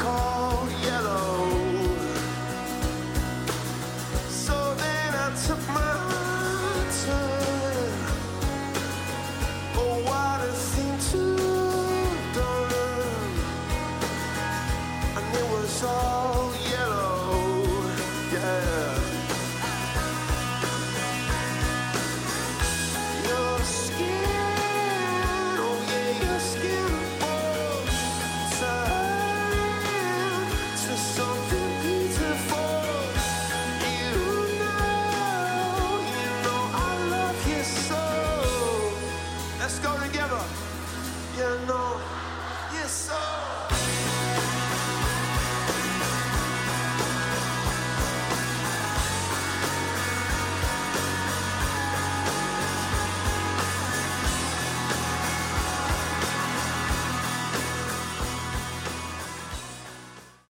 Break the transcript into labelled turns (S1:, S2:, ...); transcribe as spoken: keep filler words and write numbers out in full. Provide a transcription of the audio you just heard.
S1: called yellow. So then I took my turn. Oh, what a thing to do. And it was all